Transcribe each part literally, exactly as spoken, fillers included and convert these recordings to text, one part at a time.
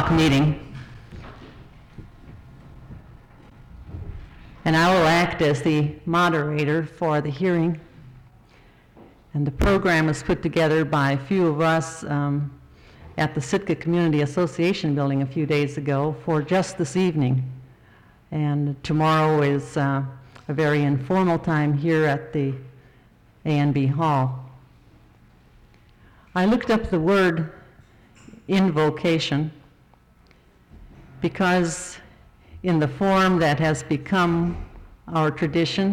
o'clock meeting. And I will act as the moderator for the hearing. And the program was put together by a few of us um, at the Sitka Community Association building a few days ago for just this evening. And tomorrow is uh, a very informal time here at the A N B Hall. I looked up the word invocation because in the form that has become our tradition,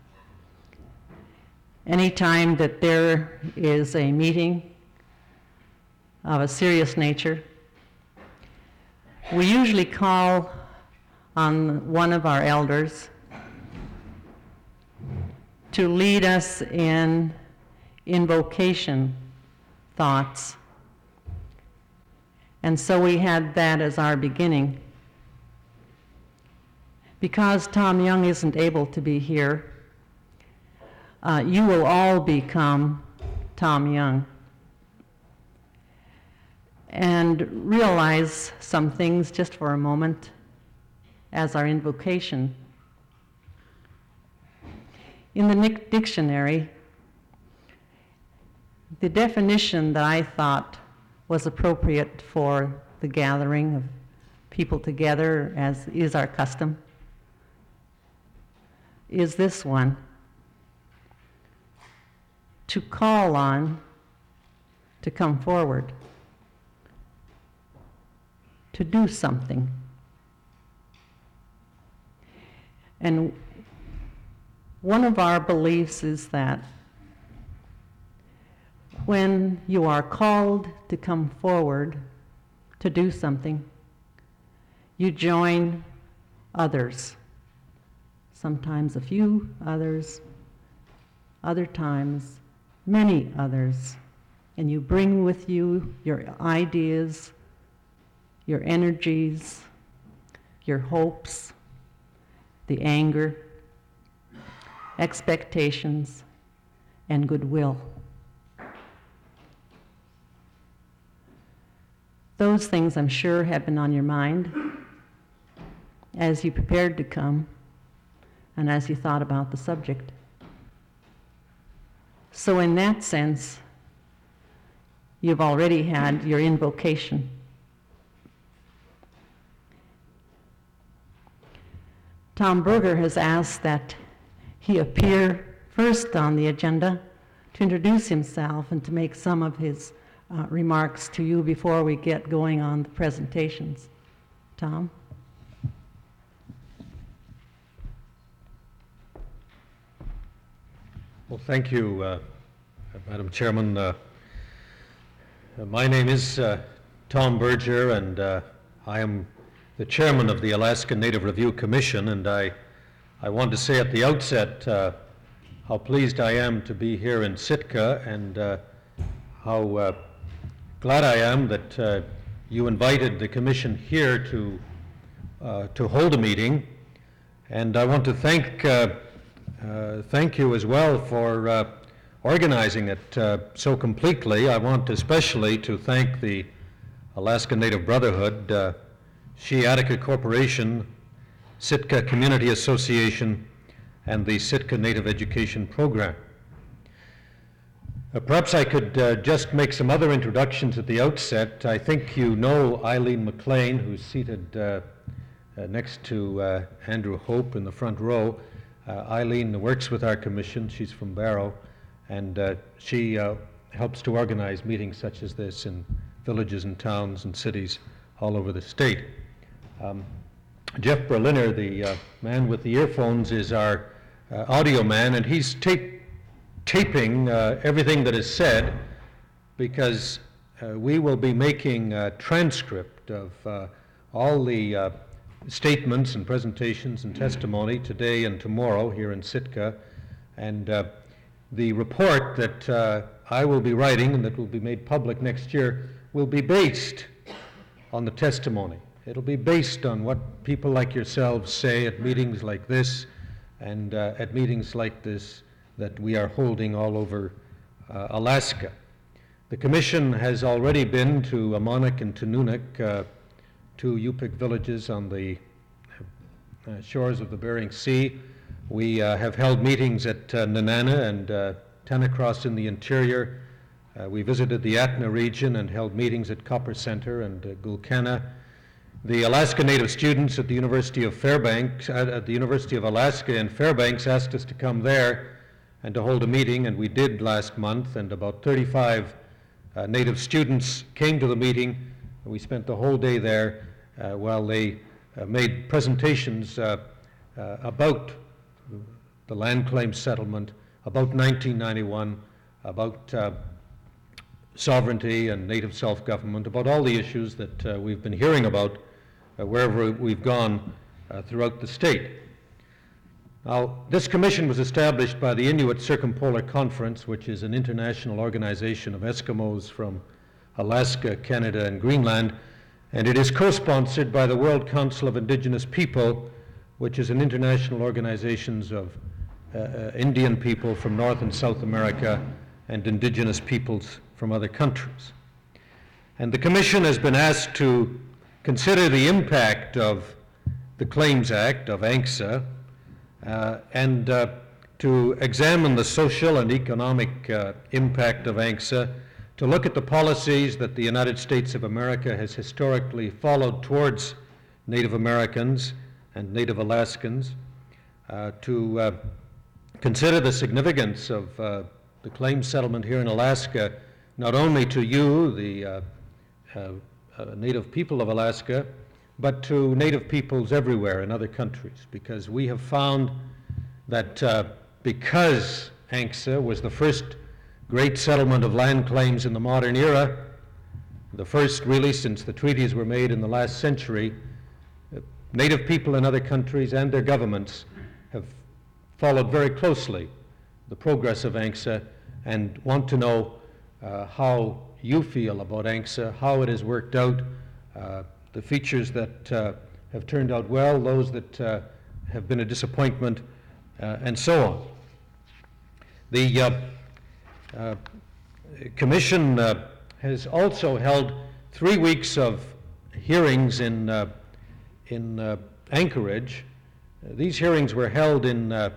anytime that there is a meeting of a serious nature, we usually call on one of our elders to lead us in invocation thoughts. And so we had that as our beginning. Because Tom Young isn't able to be here, uh, you will all become Tom Young. And realize some things just for a moment as our invocation. In the Nick Dictionary, the definition that I thought was appropriate for the gathering of people together, as is our custom, is this one: to call on, to come forward, to do something. And one of our beliefs is that when you are called to come forward to do something, you join others. Sometimes a few others, other times many others. And you bring with you your ideas, your energies, your hopes, the anger, expectations, and goodwill. Those things, I'm sure, have been on your mind as you prepared to come and as you thought about the subject. So in that sense, you've already had your invocation. Tom Berger has asked that he appear first on the agenda to introduce himself and to make some of his uh, remarks to you before we get going on the presentations. Tom? Well, thank you, uh, Madam Chairman. Uh, my name is uh, Tom Berger, and uh, I am the chairman of the Alaska Native Review Commission, and I, I want to say at the outset uh, how pleased I am to be here in Sitka, and uh, how uh, glad I am that uh, you invited the commission here to, uh, to hold a meeting. And I want to thank, uh, uh, thank you as well for uh, organizing it uh, so completely. I want especially to thank the Alaska Native Brotherhood, uh, Shiatica Corporation, Sitka Community Association, and the Sitka Native Education Program. Uh, perhaps I could uh, just make some other introductions at the outset. I think you know Eileen McLean, who's seated uh, uh, next to uh, Andrew Hope in the front row. Uh, Eileen works with our commission. She's from Barrow, and uh, she uh, helps to organize meetings such as this in villages and towns and cities all over the state. Um, Jeff Berliner, the uh, man with the earphones, is our uh, audio man, and he's tape, taping uh, everything that is said, because uh, we will be making a transcript of uh, all the uh, statements and presentations and testimony today and tomorrow here in Sitka, and uh, the report that uh, I will be writing and that will be made public next year will be based on the testimony. It'll be based on what people like yourselves say at meetings like this and uh, at meetings like this that we are holding all over uh, Alaska. The Commission has already been to Amonik and to Nunuk uh, two Yupik villages on the uh, shores of the Bering Sea. We uh, have held meetings at uh, Nenana and uh, Tanacross in the interior. Uh, we visited the Atna region and held meetings at Copper Center and uh, Gulkana. The Alaska Native students at the University of Fairbanks, uh, at the University of Alaska in Fairbanks, asked us to come there and to hold a meeting, and we did last month, and about thirty-five uh, Native students came to the meeting. We spent the whole day there uh, while they uh, made presentations uh, uh, about the land claim settlement, about nineteen ninety-one, about uh, sovereignty and native self-government, about all the issues that uh, we've been hearing about uh, wherever we've gone uh, throughout the state. Now, this commission was established by the Inuit Circumpolar Conference, which is an international organization of Eskimos from Alaska, Canada, and Greenland, and it is co-sponsored by the World Council of Indigenous People, which is an international organization of uh, uh, Indian people from North and South America and indigenous peoples from other countries. And the Commission has been asked to consider the impact of the Claims Act, of ANCSA, uh, and uh, to examine the social and economic uh, impact of ANCSA, to look at the policies that the United States of America has historically followed towards Native Americans and Native Alaskans, uh, to uh, consider the significance of uh, the claim settlement here in Alaska, not only to you, the uh, uh, uh, Native people of Alaska, but to Native peoples everywhere in other countries, because we have found that uh, because ANCSA was the first great settlement of land claims in the modern era, the first really since the treaties were made in the last century, uh, Native people in other countries and their governments have followed very closely the progress of ANCSA and want to know uh, how you feel about ANCSA, how it has worked out, uh, the features that uh, have turned out well, those that uh, have been a disappointment, uh, and so on. The uh, uh, Commission uh, has also held three weeks of hearings in, uh, in uh, Anchorage. Uh, these hearings were held in uh,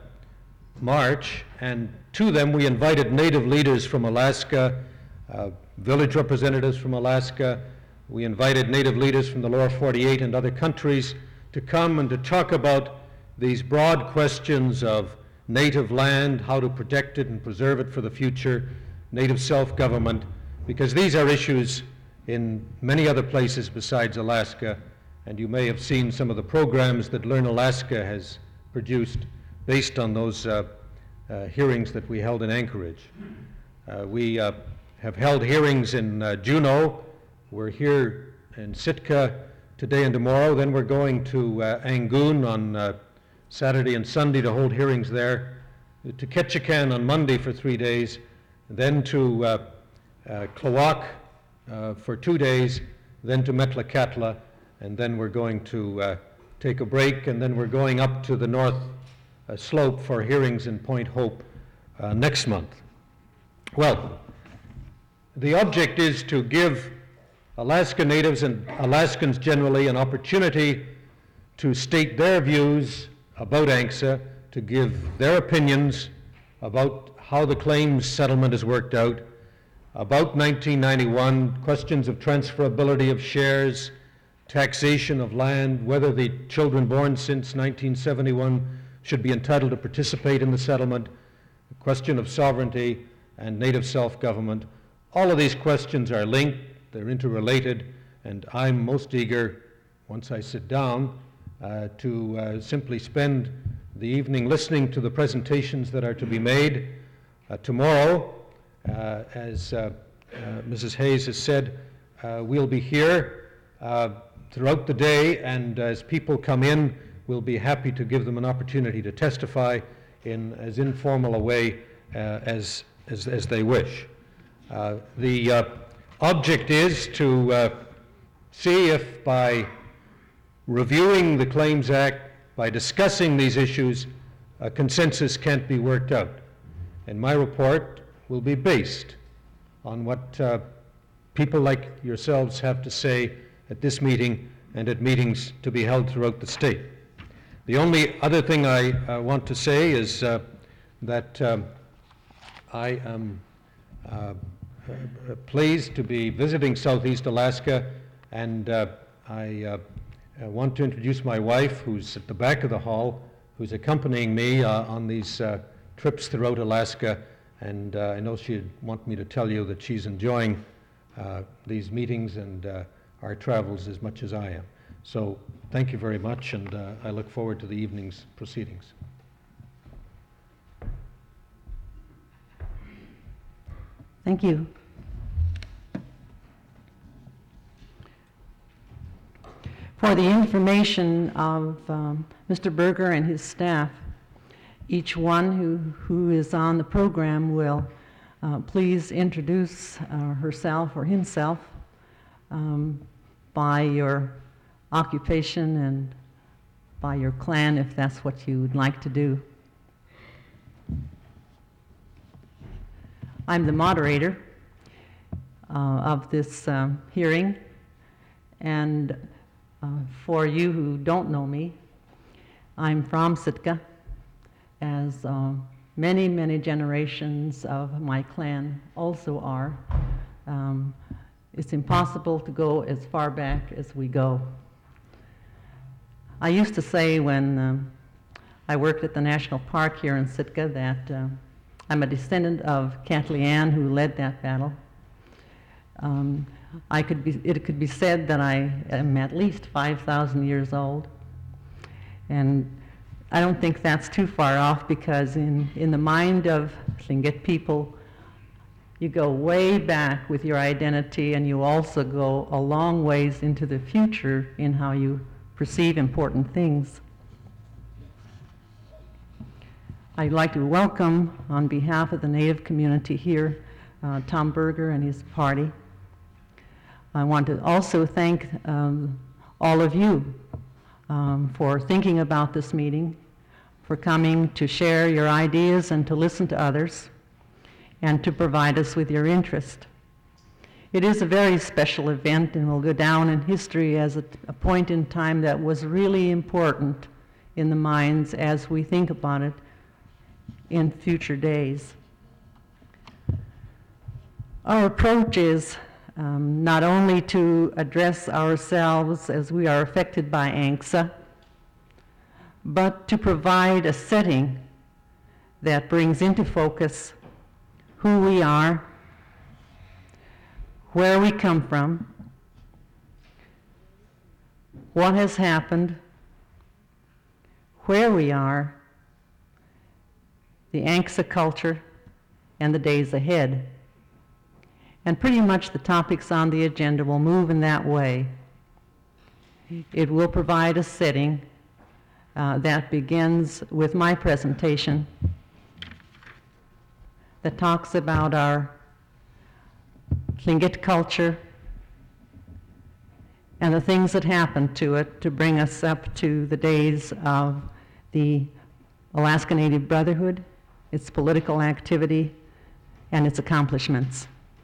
March, and to them we invited Native leaders from Alaska, uh, village representatives from Alaska. We invited Native leaders from the lower forty-eight and other countries to come and to talk about these broad questions of native land, how to protect it and preserve it for the future, native self-government, because these are issues in many other places besides Alaska, and you may have seen some of the programs that Learn Alaska has produced based on those uh, uh, hearings that we held in Anchorage. Uh, we uh, have held hearings in uh, Juneau. We're here in Sitka today and tomorrow. Then we're going to uh, Angoon on uh, Saturday and Sunday to hold hearings there, to Ketchikan on Monday for three days, then to uh, uh, Klawock uh, for two days, then to Metlakatla, and then we're going to uh, take a break, and then we're going up to the North uh, Slope for hearings in Point Hope uh, next month. Well, the object is to give Alaska Natives and Alaskans generally an opportunity to state their views about ANCSA, to give their opinions about how the claims settlement has worked out, about nineteen ninety-one, questions of transferability of shares, taxation of land, whether the children born since nineteen seventy-one should be entitled to participate in the settlement, the question of sovereignty and native self-government. All of these questions are linked, they're interrelated, and I'm most eager, once I sit down, uh, to uh, simply spend the evening listening to the presentations that are to be made. Uh, tomorrow, uh, as uh, uh, Missus Hayes has said, uh, we'll be here uh, throughout the day, and as people come in, we'll be happy to give them an opportunity to testify in as informal a way uh, as, as, as they wish. Uh, the uh, object is to uh, see if by reviewing the Claims Act, by discussing these issues, a consensus can't be worked out. And my report will be based on what uh, people like yourselves have to say at this meeting and at meetings to be held throughout the state. The only other thing I uh, want to say is uh, that um, I am uh, uh, pleased to be visiting Southeast Alaska, and uh, I uh, I want to introduce my wife, who's at the back of the hall, who's accompanying me uh, on these uh, trips throughout Alaska, and uh, I know she'd want me to tell you that she's enjoying uh, these meetings and uh, our travels as much as I am. So thank you very much, and uh, I look forward to the evening's proceedings. Thank you. For the information of um, Mister Berger and his staff, each one who, who is on the program will uh, please introduce uh, herself or himself um, by your occupation and by your clan, if that's what you would like to do. I'm the moderator uh, of this um, hearing, and Uh, for you who don't know me, I'm from Sitka, as uh, many, many generations of my clan also are. Um, it's impossible to go as far back as we go. I used to say when um, I worked at the National Park here in Sitka that uh, I'm a descendant of Kathleen Ann, who led that battle. Um, I could be, it could be said that I am at least five thousand years old. And I don't think that's too far off, because in, in the mind of Tlingit people, you go way back with your identity, and you also go a long ways into the future in how you perceive important things. I'd like to welcome, on behalf of the Native community here, uh, Tom Berger and his party. I want to also thank um, all of you um, for thinking about this meeting, for coming to share your ideas and to listen to others, and to provide us with your interest. It is a very special event, and will go down in history as a, a point in time that was really important in the minds as we think about it in future days. Our approach is Um, not only to address ourselves as we are affected by A N C S A, but to provide a setting that brings into focus who we are, where we come from, what has happened, where we are, the A N C S A culture, and the days ahead. And pretty much the topics on the agenda will move in that way. It will provide a setting uh, that begins with my presentation that talks about our Tlingit culture and the things that happened to it to bring us up to the days of the Alaska Native Brotherhood, its political activity, and its accomplishments.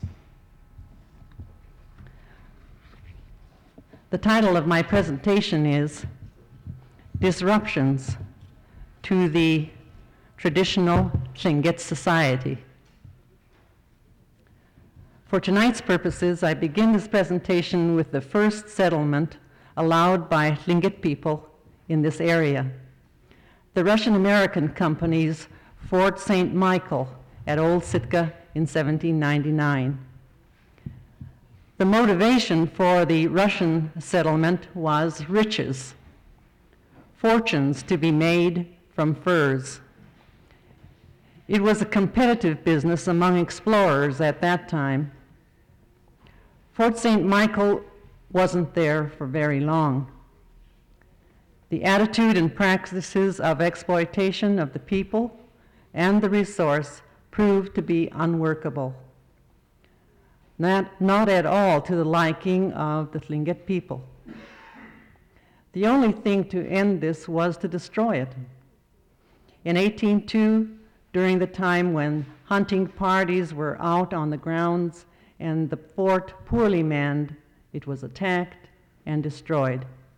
The title of my presentation is Disruptions to the Traditional Tlingit Society. For tonight's purposes, I begin this presentation with the first settlement allowed by Tlingit people in this area, the Russian-American company's Fort Saint Michael at Old Sitka in seventeen ninety-nine. The motivation for the Russian settlement was riches, fortunes to be made from furs. It was a competitive business among explorers at that time. Fort Saint Michael wasn't there for very long. The attitude and practices of exploitation of the people and the resource proved to be unworkable. Not, not at all to the liking of the Tlingit people. The only thing to end this was to destroy it. In eighteen oh two, during the time when hunting parties were out on the grounds and the fort poorly manned, it was attacked and destroyed.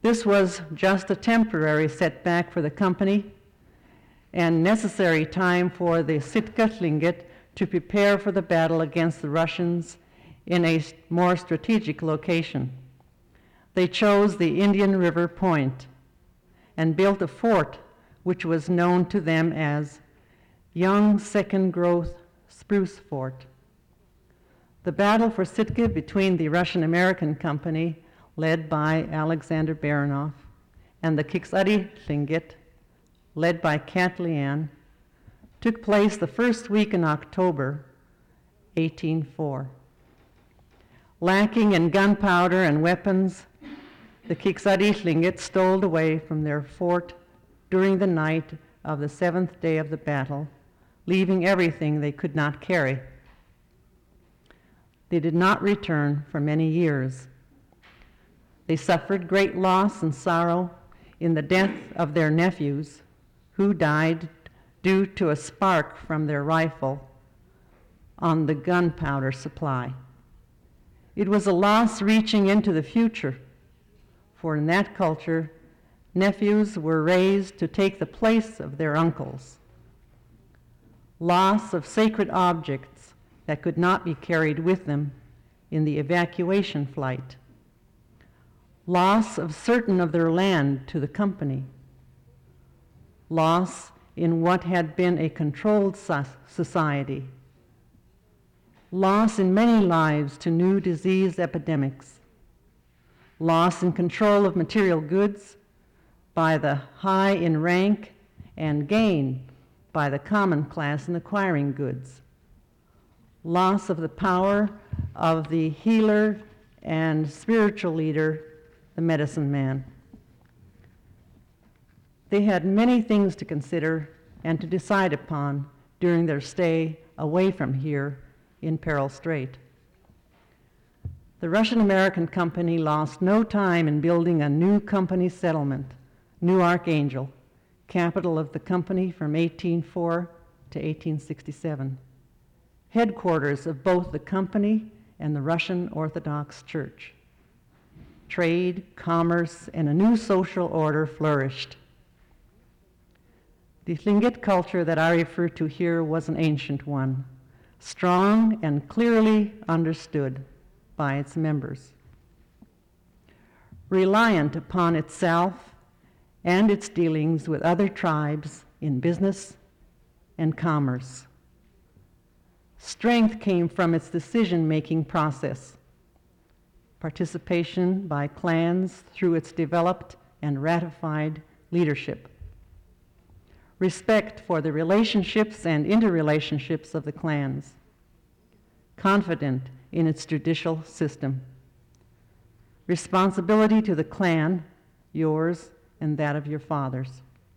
This was just a temporary setback for the company and necessary time for the Sitka Tlingit to prepare for the battle against the Russians in a more strategic location. They chose the Indian River Point and built a fort which was known to them as Young Second Growth Spruce Fort. The battle for Sitka between the Russian-American Company, led by Alexander Baranov, and the Kiksadi Tlingit, led by Katlian, took place the first week in October, eighteen oh four. Lacking in gunpowder and weapons, the Kiksadi Tlingit stole away from their fort during the night of the seventh day of the battle, leaving everything they could not carry. They did not return for many years. They suffered great loss and sorrow in the death of their nephews, who died due to a spark from their rifle on the gunpowder supply. It was a loss reaching into the future, for in that culture, nephews were raised to take the place of their uncles. Loss of sacred objects that could not be carried with them in the evacuation flight. Loss of certain of their land to the company. Loss in what had been a controlled society. Loss in many lives to new disease epidemics. Loss in control of material goods by the high in rank and gain by the common class in acquiring goods. Loss of the power of the healer and spiritual leader, the medicine man. They had many things to consider and to decide upon during their stay away from here in Peril Strait. The Russian-American Company lost no time in building a new company settlement, New Archangel, capital of the company from eighteen oh four to eighteen sixty-seven, headquarters of both the company and the Russian Orthodox Church. Trade, commerce, and a new social order flourished. The Tlingit culture that I refer to here was an ancient one, strong and clearly understood by its members. Reliant upon itself and its dealings with other tribes in business and commerce. Strength came from its decision-making process, participation by clans through its developed and ratified leadership, respect for the relationships and interrelationships of the clans, confident in its judicial system, responsibility to the clan, yours and that of your fathers,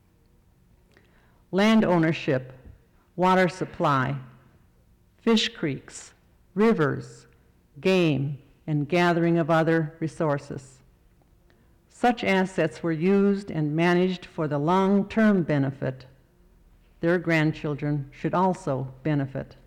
land ownership, water supply, fish creeks, rivers, game, and gathering of other resources. Such assets were used and managed for the long-term benefit. Their grandchildren should also benefit.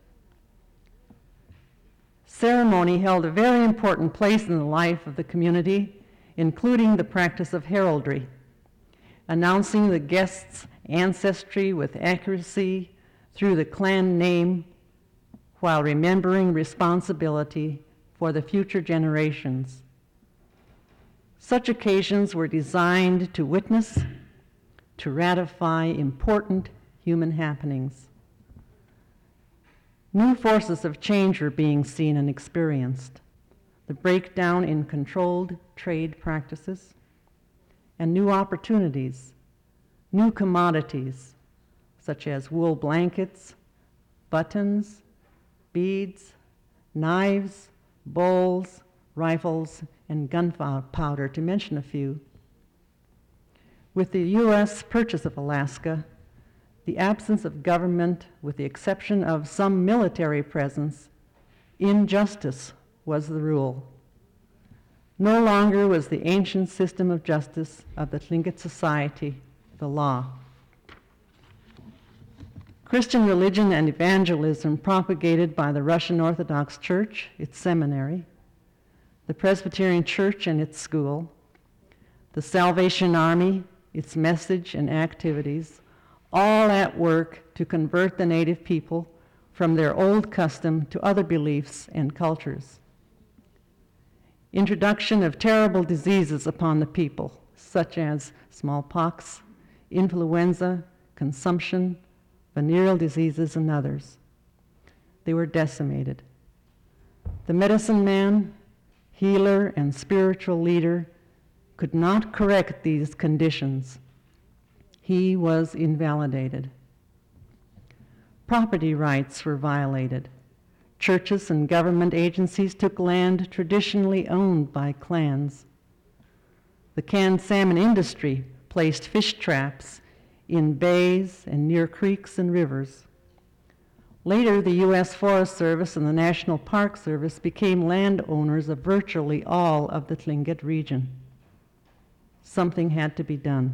Ceremony held a very important place in the life of the community, including the practice of heraldry, announcing the guest's ancestry with accuracy through the clan name while remembering responsibility for the future generations. Such occasions were designed to witness, to ratify important human happenings. New forces of change were being seen and experienced. The breakdown in controlled trade practices and new opportunities, new commodities such as wool blankets, buttons, beads, knives, bowls, rifles, and gunpowder, to mention a few. With the U S purchase of Alaska, the absence of government, with the exception of some military presence, injustice was the rule. No longer was the ancient system of justice of the Tlingit society the law. Christian religion and evangelism propagated by the Russian Orthodox Church, its seminary, the Presbyterian Church and its school, the Salvation Army, its message and activities, all at work to convert the native people from their old custom to other beliefs and cultures. Introduction of terrible diseases upon the people, such as smallpox, influenza, consumption, venereal diseases, and others. They were decimated. The medicine man, healer, and spiritual leader could not correct these conditions. He was invalidated. Property rights were violated. Churches and government agencies took land traditionally owned by clans. The canned salmon industry placed fish traps in bays and near creeks and rivers. Later, the U S Forest Service and the National Park Service became landowners of virtually all of the Tlingit region. Something had to be done.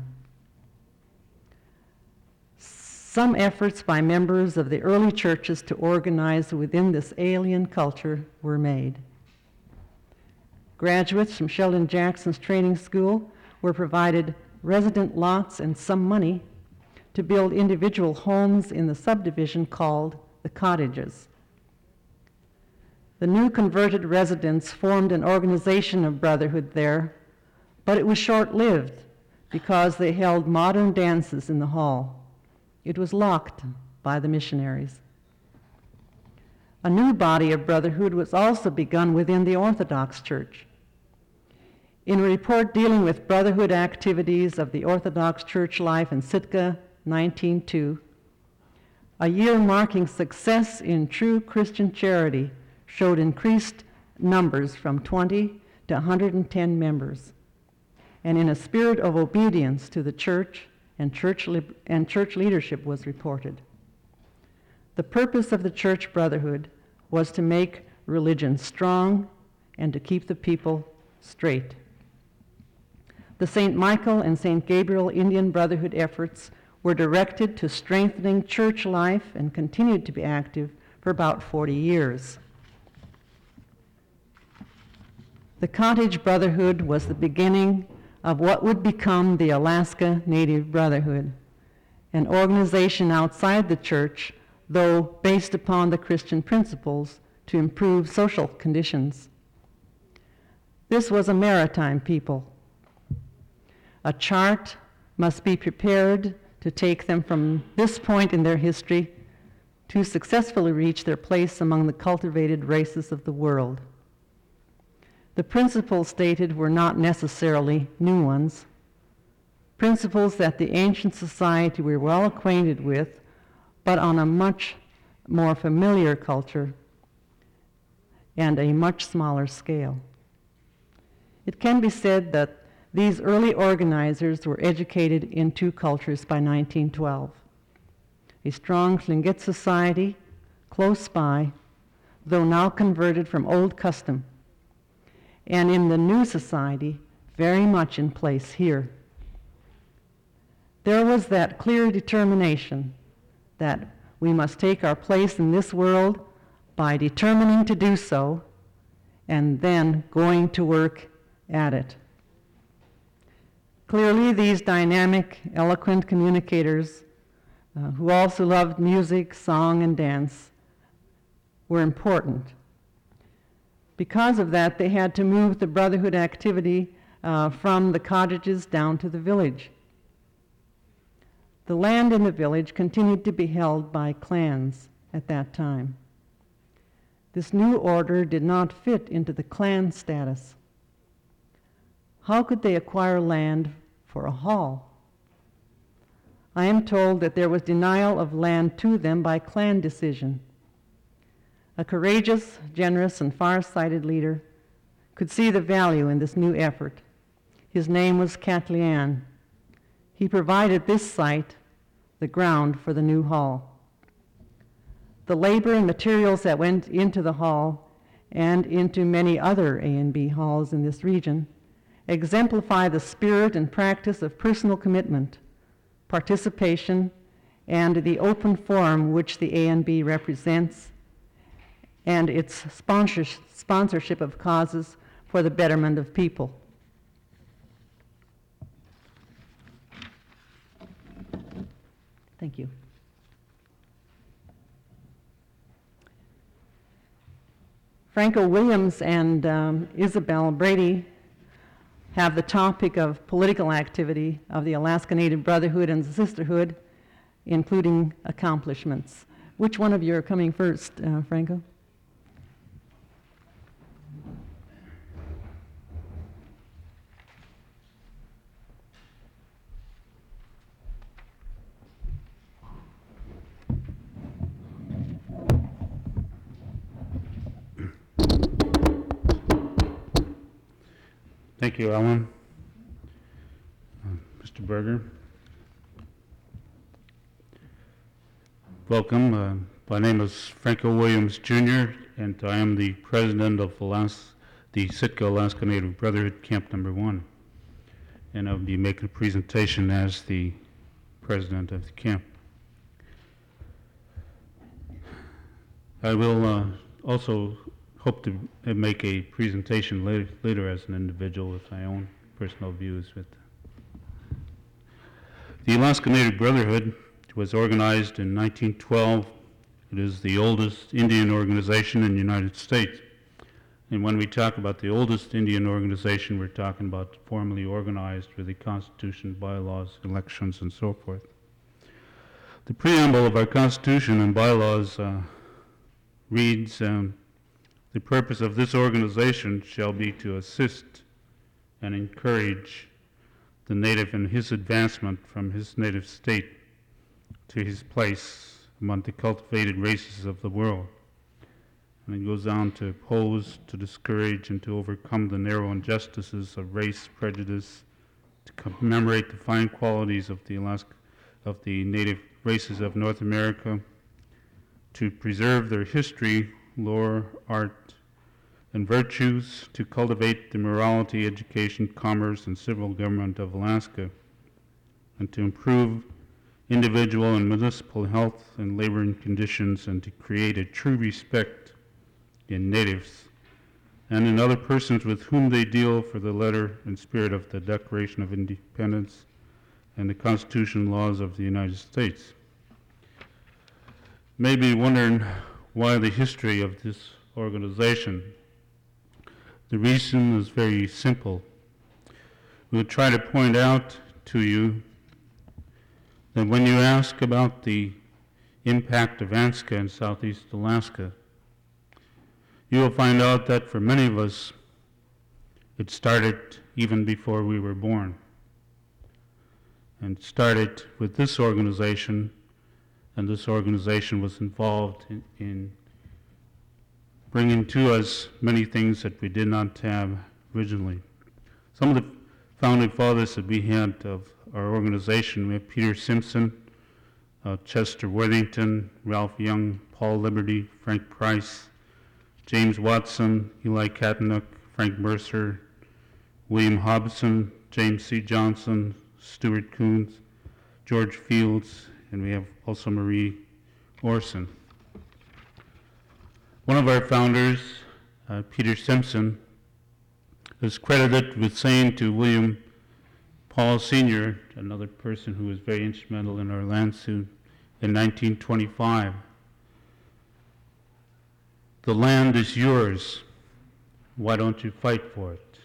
Some efforts by members of the early churches to organize within this alien culture were made. Graduates from Sheldon Jackson's training school were provided resident lots and some money to build individual homes in the subdivision called the cottages. The new converted residents formed an organization of brotherhood there, but it was short-lived because they held modern dances in the hall. It was locked by the missionaries. A new body of brotherhood was also begun within the Orthodox Church. In a report dealing with brotherhood activities of the Orthodox Church life in Sitka, nineteen oh two, a year marking success in true Christian charity showed increased numbers from twenty to one hundred ten members. And in a spirit of obedience to the church, and church, and church leadership was reported. The purpose of the church brotherhood was to make religion strong and to keep the people straight. The Saint Michael and Saint Gabriel Indian Brotherhood efforts were directed to strengthening church life and continued to be active for about forty years. The Cottage Brotherhood was the beginning of what would become the Alaska Native Brotherhood, an organization outside the church, though based upon the Christian principles to improve social conditions. This was a maritime people. A chart must be prepared to take them from this point in their history to successfully reach their place among the cultivated races of the world. The principles stated were not necessarily new ones, principles that the ancient society were well acquainted with, but on a much more familiar culture and a much smaller scale. It can be said that these early organizers were educated in two cultures by nineteen twelve. A strong Tlingit society close by, though now converted from old custom, and in the new society, very much in place here. There was that clear determination that we must take our place in this world by determining to do so and then going to work at it. Clearly, these dynamic, eloquent communicators uh, who also loved music, song, and dance were important. Because of that, they had to move the brotherhood activity uh, from the cottages down to the village. The land in the village continued to be held by clans at that time. This new order did not fit into the clan status. How could they acquire land for a hall? I am told that there was denial of land to them by clan decision. A courageous, generous, and far-sighted leader could see the value in this new effort. His name was Katlian. He provided this site, the ground for the new hall. The labor and materials that went into the hall and into many other A and B halls in this region exemplify the spirit and practice of personal commitment, participation, and the open forum which the A and B represents, and its sponsorship of causes for the betterment of people. Thank you. Franco Williams and um, Isabel Brady have the topic of political activity of the Alaska Native Brotherhood and Sisterhood, including accomplishments. Which one of you are coming first, uh, Franco? Thank you, Ellen. Uh, Mister Berger. Welcome. Uh, my name is Franco Williams, Junior, and I am the president of Alas the Sitka Alaska Native Brotherhood Camp Number One. And I'll be making a presentation as the president of the camp. I will uh, also hope to make a presentation later, later as an individual with my own personal views. With the Alaska Native Brotherhood was organized in nineteen twelve. It is the oldest Indian organization in the United States. And when we talk about the oldest Indian organization, we're talking about formally organized with the Constitution, bylaws, elections, and so forth. The preamble of our Constitution and bylaws uh, reads, um, the purpose of this organization shall be to assist and encourage the native in his advancement from his native state to his place among the cultivated races of the world. And it goes on to oppose, to discourage, and to overcome the narrow injustices of race prejudice, to commemorate the fine qualities of the Alaska, of the native races of North America, to preserve their history, lore, art, and virtues, to cultivate the morality, education, commerce, and civil government of Alaska, and to improve individual and municipal health and laboring conditions, and to create a true respect in natives and in other persons with whom they deal for the letter and spirit of the Declaration of Independence and the Constitution and laws of the United States. Maybe wondering why the history of this organization. The reason is very simple. We'll try to point out to you that when you ask about the impact of ANZCA in Southeast Alaska, you will find out that for many of us, it started even before we were born. And started with this organization, and this organization was involved in, in bringing to us many things that we did not have originally. Some of the founding fathers that we had of our organization, we have Peter Simpson, uh, Chester Worthington, Ralph Young, Paul Liberty, Frank Price, James Watson, Eli Katanook, Frank Mercer, William Hobson, James C. Johnson, Stuart Coons, George Fields, and we have also Marie Orson. One of our founders, uh, Peter Simpson, is credited with saying to William Paul Senior, another person who was very instrumental in our land suit, in nineteen twenty-five, "The land is yours. Why don't you fight for it?"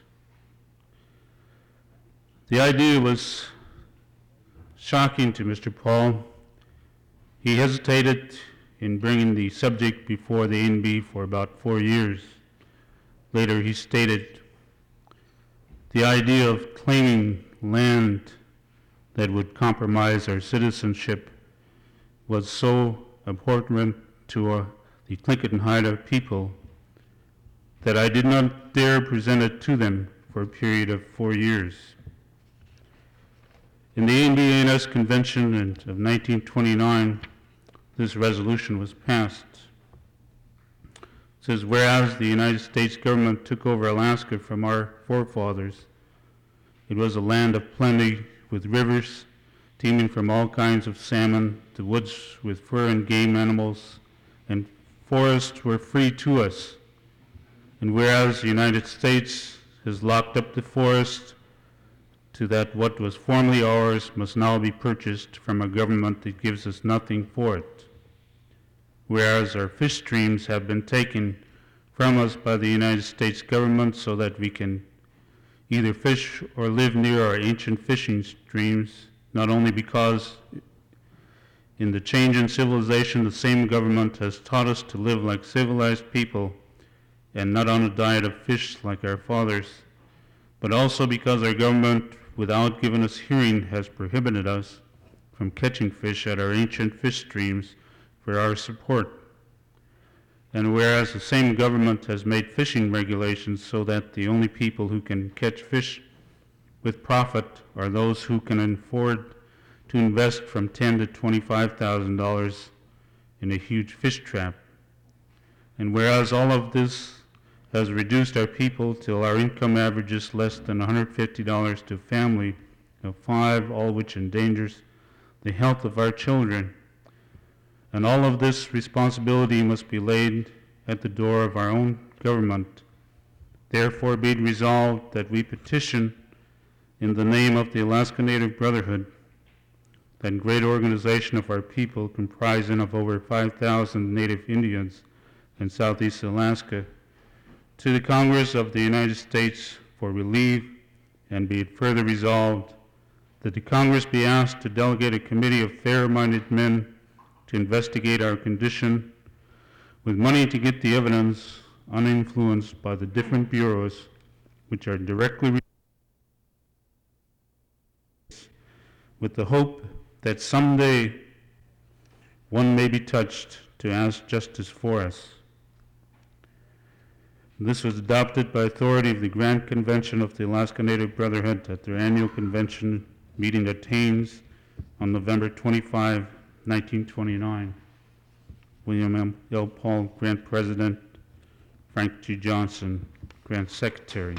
The idea was shocking to Mister Paul. He hesitated in bringing the subject before the A N B for about four years. Later he stated, the idea of claiming land that would compromise our citizenship was so important to uh, the Tlingit and Haida people that I did not dare present it to them for a period of four years. In the A N B A N S Convention of nineteen twenty-nine, this resolution was passed. It says, whereas the United States government took over Alaska from our forefathers, it was a land of plenty with rivers teeming from all kinds of salmon, the woods with fur and game animals, and forests were free to us. And whereas the United States has locked up the forest to that what was formerly ours must now be purchased from a government that gives us nothing for it. Whereas our fish streams have been taken from us by the United States government so that we can either fish or live near our ancient fishing streams, not only because in the change in civilization the same government has taught us to live like civilized people and not on a diet of fish like our fathers, but also because our government, without giving us hearing, has prohibited us from catching fish at our ancient fish streams for our support. And whereas the same government has made fishing regulations so that the only people who can catch fish with profit are those who can afford to invest from ten thousand to twenty-five thousand dollars in a huge fish trap. And whereas all of this has reduced our people till our income averages less than one hundred fifty dollars to a family of five, all which endangers the health of our children. And all of this responsibility must be laid at the door of our own government. Therefore be it resolved that we petition in the name of the Alaska Native Brotherhood, that great organization of our people comprising of over five thousand Native Indians in Southeast Alaska, to the Congress of the United States for relief, and be it further resolved that the Congress be asked to delegate a committee of fair-minded men to investigate our condition with money to get the evidence uninfluenced by the different bureaus which are directly with the hope that someday one may be touched to ask justice for us. This was adopted by authority of the Grand Convention of the Alaska Native Brotherhood at their annual convention meeting at Haines on November twenty-fifth, nineteen twenty-nine. William L. Paul, Grant President, Frank G. Johnson, Grant Secretary.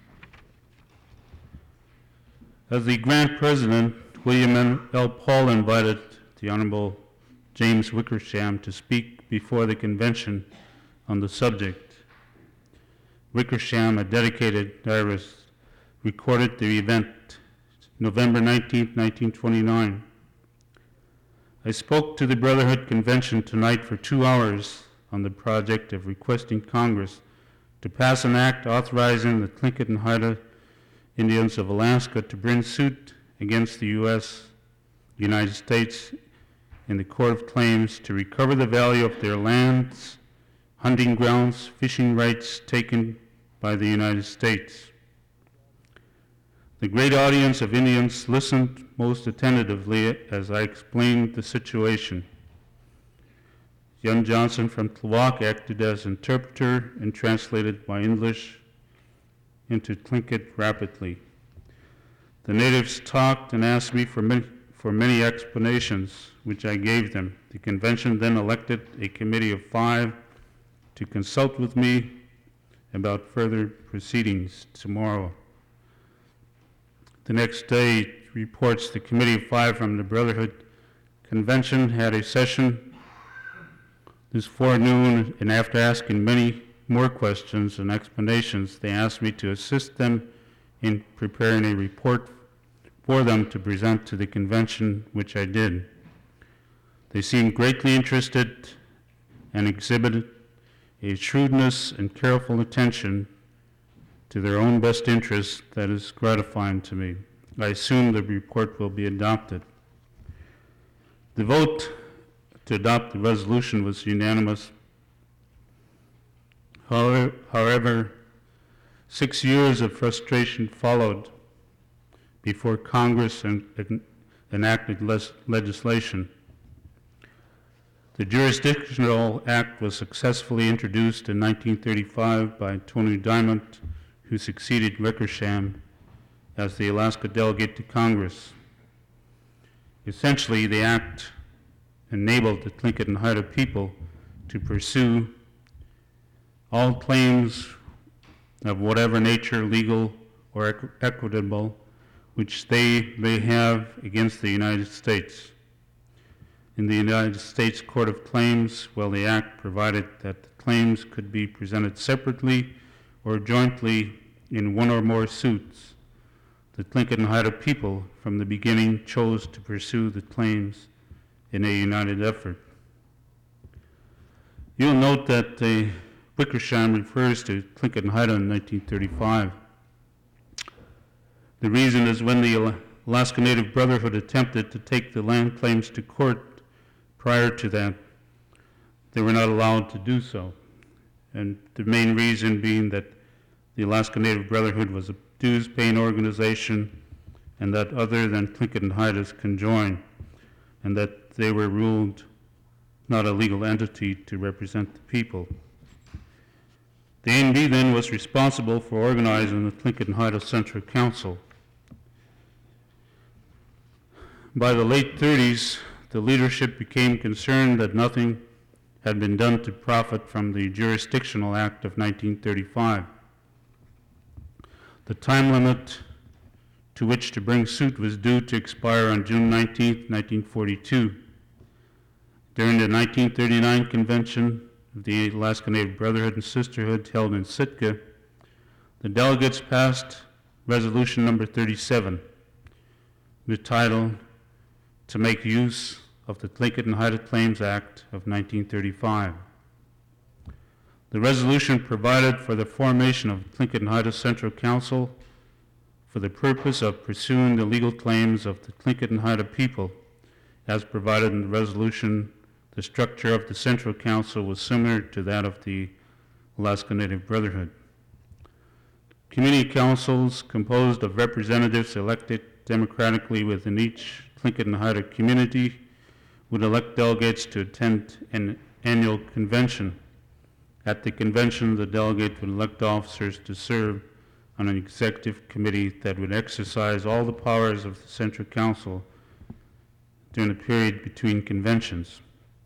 As the Grant President, William L. Paul invited the Honorable James Wickersham to speak before the convention on the subject. Wickersham, a dedicated diarist, recorded the event November nineteenth, nineteen twenty-nine. I spoke to the Brotherhood Convention tonight for two hours on the project of requesting Congress to pass an act authorizing the Tlingit and Haida Indians of Alaska to bring suit against the U S, United States, in the Court of Claims to recover the value of their lands, hunting grounds, fishing rights taken by the United States. The great audience of Indians listened most attentively as I explained the situation. Young Johnson from Tlawac acted as interpreter and translated my English into Tlingit rapidly. The natives talked and asked me for many, for many explanations, which I gave them. The convention then elected a committee of five to consult with me about further proceedings tomorrow. The next day, it reports the committee of five from the Brotherhood Convention had a session this forenoon, and after asking many more questions and explanations, they asked me to assist them in preparing a report for them to present to the convention, which I did. They seemed greatly interested and exhibited a shrewdness and careful attention to their own best interests that is gratifying to me. I assume the report will be adopted. The vote to adopt the resolution was unanimous. However, however, six years of frustration followed before Congress en- en- enacted les- legislation. The Jurisdictional Act was successfully introduced in nineteen thirty-five by Tony Diamond, who succeeded Wickersham as the Alaska delegate to Congress. Essentially, the act enabled the Tlingit and Haida people to pursue all claims of whatever nature, legal or equ- equitable, which they may have against the United States. In the United States Court of Claims, well, the act provided that the claims could be presented separately or jointly in one or more suits. the Tlingit and Haida people from the beginning chose to pursue the claims in a united effort. You'll note that the Wickersham refers to Tlingit and Haida in nineteen thirty-five. The reason is when the Alaska Native Brotherhood attempted to take the land claims to court prior to that, they were not allowed to do so. And the main reason being that the Alaska Native Brotherhood was a dues-paying organization and that other than Tlingit and Haidas can join, and that they were ruled not a legal entity to represent the people. The A N B then was responsible for organizing the Tlingit and Haida Central Council. By the late thirties, the leadership became concerned that nothing had been done to profit from the Jurisdictional Act of nineteen thirty-five. The time limit to which to bring suit was due to expire on June nineteenth, nineteen forty-two. During the nineteen thirty-nine convention of the Alaska Native Brotherhood and Sisterhood held in Sitka, the delegates passed resolution number thirty-seven, the title to make use of the Tlingit and Haida Claims Act of nineteen thirty-five. The resolution provided for the formation of Tlingit and Haida Central Council for the purpose of pursuing the legal claims of the Tlingit and Haida people. As provided in the resolution, the structure of the Central Council was similar to that of the Alaska Native Brotherhood. Community councils composed of representatives elected democratically within each Tlingit and Haida community would elect delegates to attend an annual convention. At the convention, the delegate would elect officers to serve on an executive committee that would exercise all the powers of the Central Council during the period between conventions.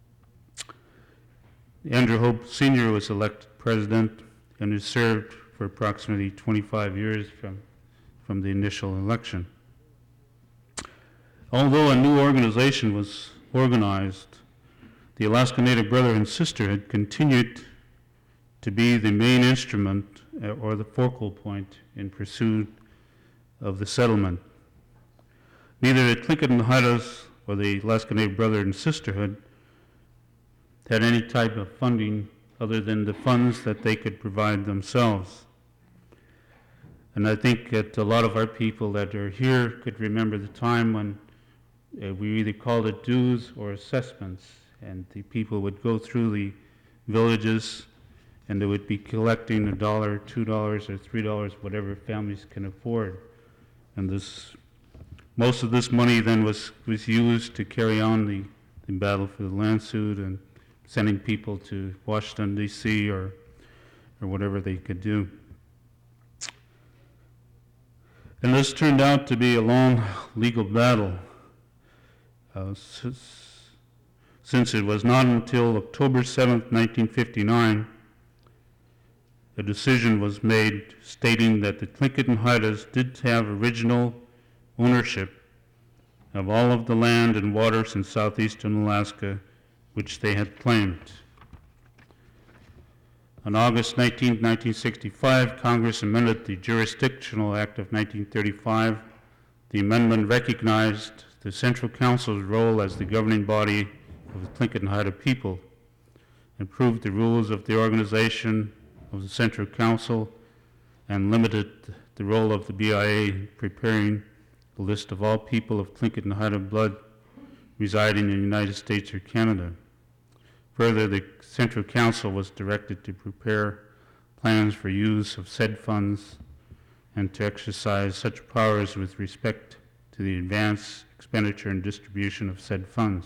Andrew Hope Senior was elected president and has served for approximately twenty-five years from, from the initial election. Although a new organization was organized, the Alaska Native Brotherhood and Sisterhood continued to be the main instrument uh, or the focal point in pursuit of the settlement. Neither the Tlingit and Haidas or the Alaska Native Brotherhood and Sisterhood had any type of funding other than the funds that they could provide themselves. And I think that a lot of our people that are here could remember the time when uh, we either called it dues or assessments, and the people would go through the villages and they would be collecting a dollar, two dollars, or three dollars, whatever families can afford. And this, most of this money then was, was used to carry on the, the battle for the land suit and sending people to Washington, D C or, or whatever they could do. And this turned out to be a long legal battle. Uh, since, since it was not until October seventh, nineteen fifty-nine, a decision was made stating that the Tlingit and Haidas did have original ownership of all of the land and waters in southeastern Alaska which they had claimed. On August nineteenth, nineteen sixty-five, Congress amended the Jurisdictional Act of nineteen thirty-five. The amendment recognized the Central Council's role as the governing body of the Tlingit and Haida people, improved the rules of the organization of the Central Council, and limited the role of the B I A in preparing the list of all people of Tlingit and Haida blood residing in the United States or Canada. Further, the Central Council was directed to prepare plans for use of said funds and to exercise such powers with respect to the advance, expenditure, and distribution of said funds.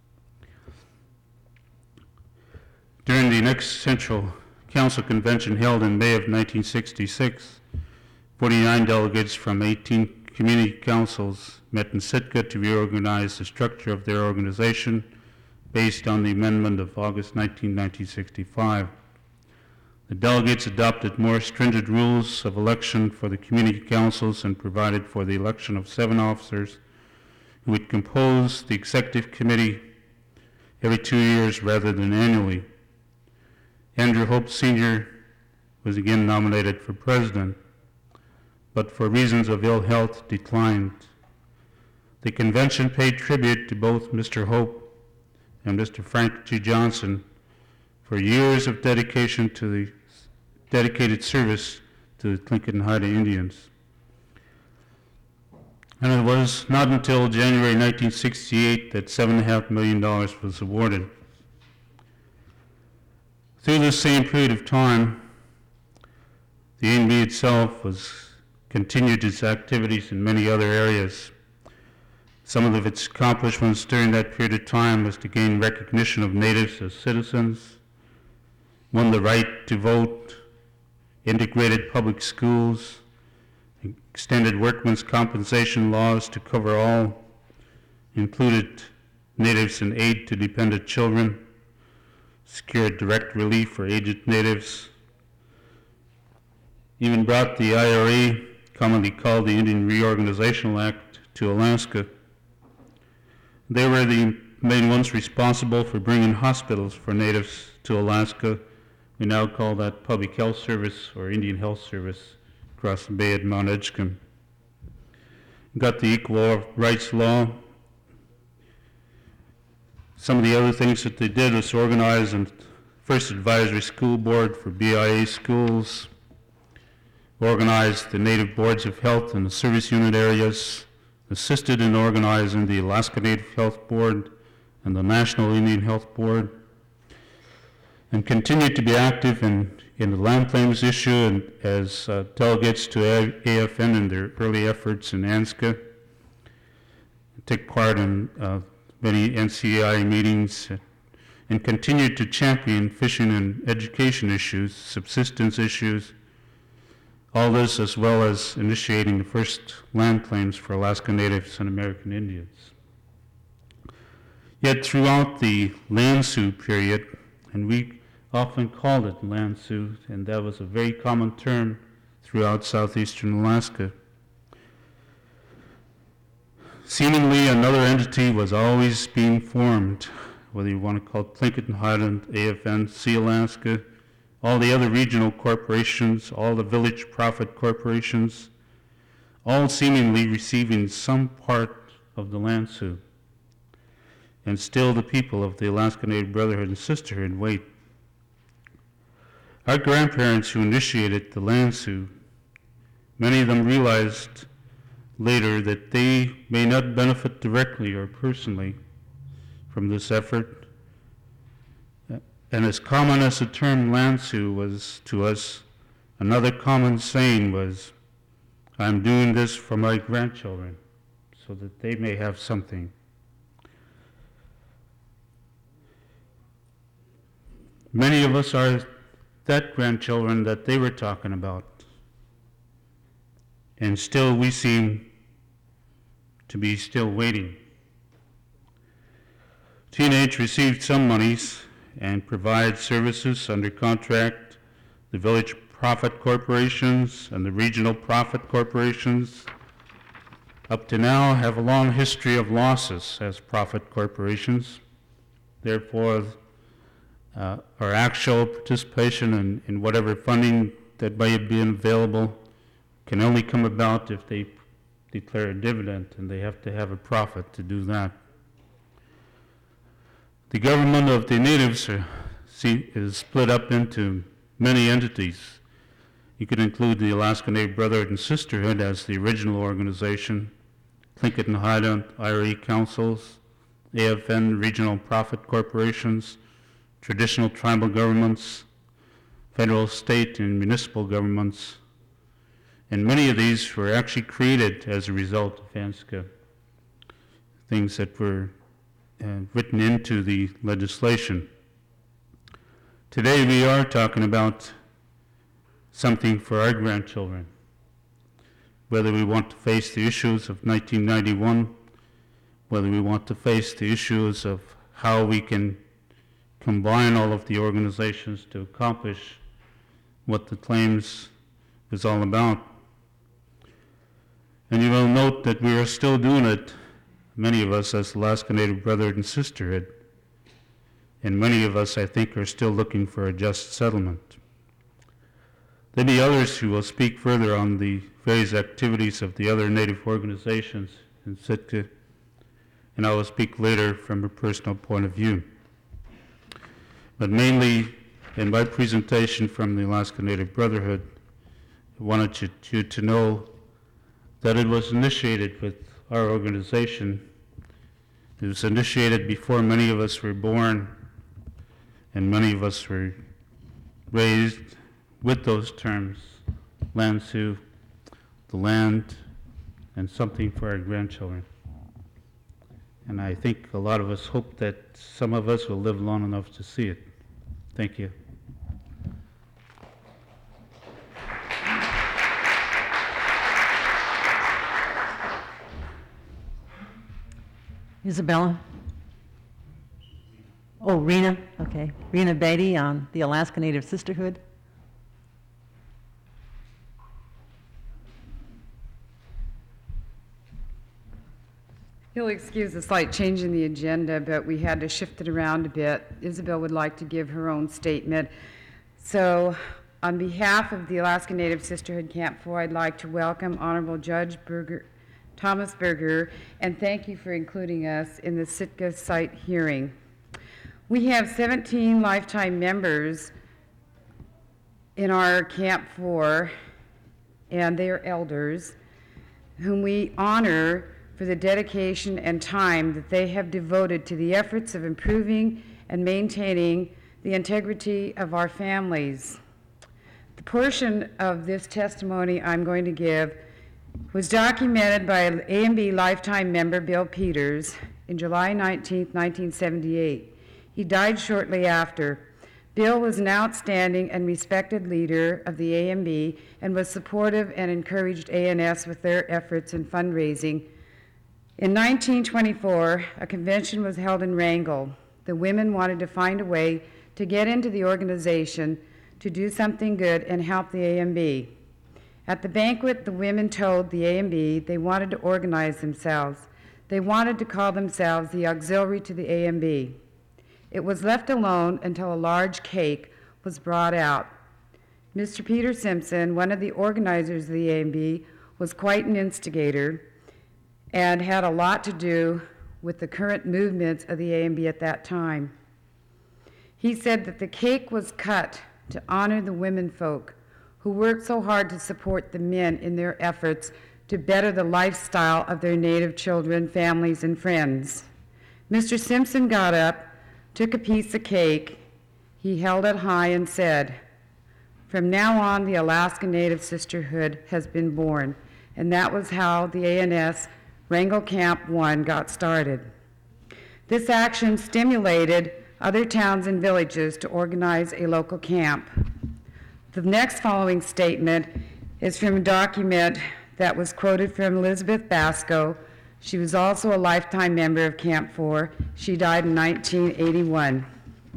During the next Central Council convention held in May of nineteen sixty-six, forty-nine delegates from eighteen community councils met in Sitka to reorganize the structure of their organization based on the amendment of August nineteenth, nineteen sixty-five. The delegates adopted more stringent rules of election for the community councils and provided for the election of seven officers who would compose the executive committee every two years rather than annually. Andrew Hope Senior was again nominated for president. but for reasons of ill health declined. The convention paid tribute to both Mister Hope and Mister Frank G. Johnson for years of dedication to the dedicated service to the Tlingit and Haida Indians. And it was not until January nineteen sixty-eight that seven point five million dollars was awarded. Through this same period of time, the A N B itself was continued its activities in many other areas. Some of its accomplishments during that period of time was to gain recognition of natives as citizens, won the right to vote, integrated public schools, extended workmen's compensation laws to cover all, included natives in aid to dependent children, secured direct relief for aged natives, even brought the I R A, commonly called the Indian Reorganizational Act, to Alaska. They were the main ones responsible for bringing hospitals for natives to Alaska. We now call that Public Health Service or Indian Health Service across the bay at Mount Edgecombe. Got the Equal Rights Law. Some of the other things that they did was organize the first advisory school board for B I A schools, organized the Native Boards of Health in the service unit areas, assisted in organizing the Alaska Native Health Board and the National Indian Health Board, and continued to be active in, in the land claims issue and as uh, delegates to A F N in their early efforts in ANZCA, took part in uh, many N C A I meetings, and continued to champion fishing and education issues, subsistence issues, all this as well as initiating the first land claims for Alaska Natives and American Indians. Yet throughout the land sue period, and we often called it land sue, and that was a very common term throughout southeastern Alaska, seemingly another entity was always being formed, whether you want to call it Tlingit and Haida, A F N, Sea Alaska, all the other regional corporations, all the village profit corporations, all seemingly receiving some part of the land sue. And still the people of the Alaska Native Brotherhood and Sisterhood wait. Our grandparents who initiated the land sue, many of them realized later that they may not benefit directly or personally from this effort. And as common as the term land sue was to us, another common saying was, I'm doing this for my grandchildren so that they may have something. Many of us are that grandchildren that they were talking about. And still we seem to be still waiting. T N H received some monies and provides services under contract. The village profit corporations and the regional profit corporations up to now have a long history of losses as profit corporations. Therefore, uh, our actual participation in, in whatever funding that may have been available can only come about if they declare a dividend, and they have to have a profit to do that. The government of the natives are, see, is split up into many entities. You could include the Alaska Native Brotherhood and Sisterhood as the original organization, Tlingit and Haida I R A councils, A F N regional profit corporations, traditional tribal governments, federal, state, and municipal governments. And many of these were actually created as a result of ANZCA, things that were uh, written into the legislation. Today we are talking about something for our grandchildren, whether we want to face the issues of nineteen ninety-one, whether we want to face the issues of how we can combine all of the organizations to accomplish what the claims is all about. And you will note that we are still doing it, many of us as Alaska Native Brotherhood and Sisterhood, and many of us, I think, are still looking for a just settlement. There will be others who will speak further on the various activities of the other Native organizations in Sitka, and I will speak later from a personal point of view. But mainly, in my presentation from the Alaska Native Brotherhood, I wanted you, you to know that it was initiated with our organization. It was initiated before many of us were born, and many of us were raised with those terms, Land Sioux, the land, and something for our grandchildren. And I think a lot of us hope that some of us will live long enough to see it. Thank you. Isabella? Oh, Rena, okay. Rena Beatty on the Alaska Native Sisterhood. You'll excuse the slight change in the agenda, but we had to shift it around a bit. Isabel would like to give her own statement. So, on behalf of the Alaska Native Sisterhood Camp four, I'd like to welcome Honorable Judge Berger, Thomas Berger, and thank you for including us in the Sitka site hearing. We have seventeen lifetime members in our Camp four, and they are elders, whom we honor for the dedication and time that they have devoted to the efforts of improving and maintaining the integrity of our families. The portion of this testimony I'm going to give was documented by A M B lifetime member Bill Peters in July nineteenth, nineteen seventy-eight. He died shortly after. Bill was an outstanding and respected leader of the A M B and was supportive and encouraged A N S with their efforts in fundraising. In nineteen twenty-four, a convention was held in Wrangell. The women wanted to find a way to get into the organization to do something good and help the A M B. At the banquet, the women told the A M B they wanted to organize themselves. They wanted to call themselves the auxiliary to the A M B. It was left alone until a large cake was brought out. Mister Peter Simpson, one of the organizers of the A M B, was quite an instigator and had a lot to do with the current movements of the A M B at that time. He said that the cake was cut to honor the women folk who worked so hard to support the men in their efforts to better the lifestyle of their Native children, families, and friends. Mister Simpson got up, took a piece of cake, he held it high and said, "From now on, the Alaska Native Sisterhood has been born," and that was how the A N S Wrangell Camp one got started. This action stimulated other towns and villages to organize a local camp. The next following statement is from a document that was quoted from Elizabeth Basco. She was also a lifetime member of Camp four. She died in nineteen eighty-one.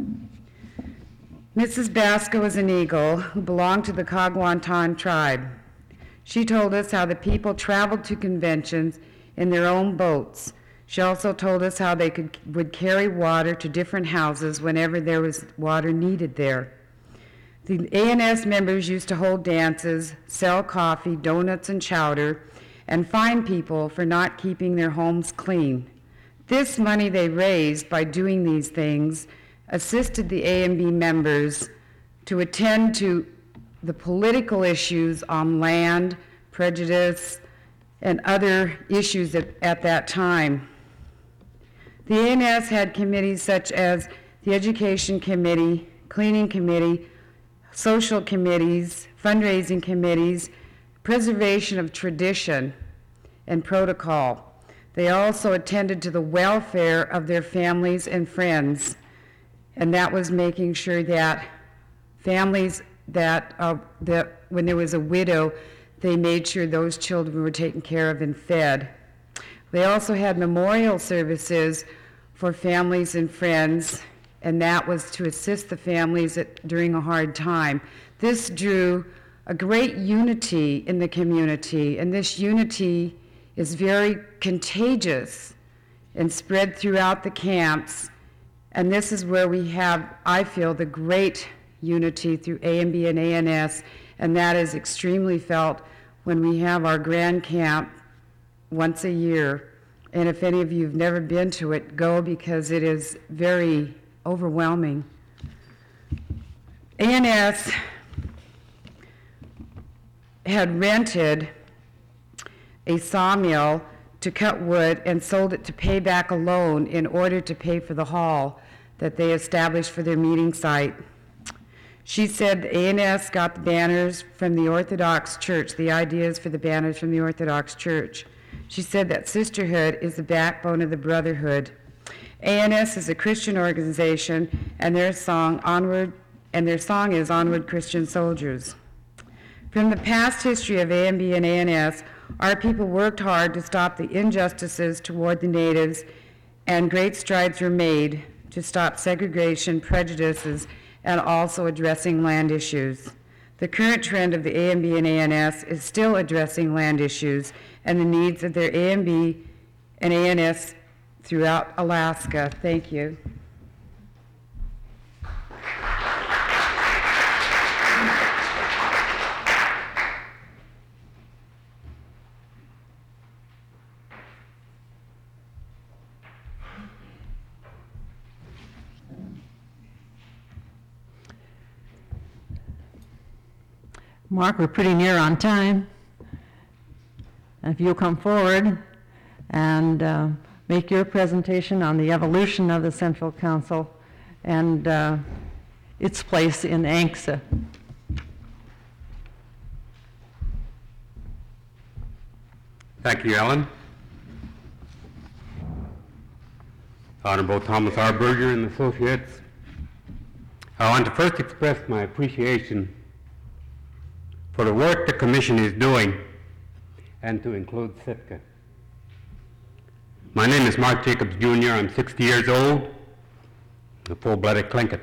Missus Basco was an Eagle who belonged to the Kagwantan tribe. She told us how the people traveled to conventions in their own boats. She also told us how they could, would carry water to different houses whenever there was water needed there. The A N S members used to hold dances, sell coffee, donuts, and chowder, and fine people for not keeping their homes clean. This money they raised by doing these things assisted the A M B members to attend to the political issues on land, prejudice, and other issues at, at that time. The A N S had committees such as the Education Committee, Cleaning Committee, social committees, fundraising committees, preservation of tradition and protocol. They also attended to the welfare of their families and friends, and that was making sure that families that, uh, that when there was a widow, they made sure those children were taken care of and fed. They also had memorial services for families and friends, and that was to assist the families at, during a hard time. This drew a great unity in the community, and this unity is very contagious and spread throughout the camps, and this is where we have, I feel, the great unity through A M B and A N S, and that is extremely felt when we have our grand camp once a year. And if any of you have never been to it, go, because it is very overwhelming. A N S had rented a sawmill to cut wood and sold it to pay back a loan in order to pay for the hall that they established for their meeting site. She said the A N S got the banners from the Orthodox Church, the ideas for the banners from the Orthodox Church. She said that sisterhood is the backbone of the brotherhood. A N S is a Christian organization, and their song onward, and their song is Onward Christian Soldiers. From the past history of A M B and A N S, our people worked hard to stop the injustices toward the natives, and great strides were made to stop segregation, prejudices, and also addressing land issues. The current trend of the A M B and A N S is still addressing land issues and the needs of their A M B and A N S throughout Alaska. Thank you. Mark, we're pretty near on time. If you'll come forward and uh, make your presentation on the evolution of the Central Council and uh, its place in A N C S A. Thank you, Ellen. Honorable Thomas R. Berger and Associates, I want to first express my appreciation for the work the Commission is doing, and to include Sitka. My name is Mark Jacobs, Junior I'm sixty years old, a full-blooded Tlingit.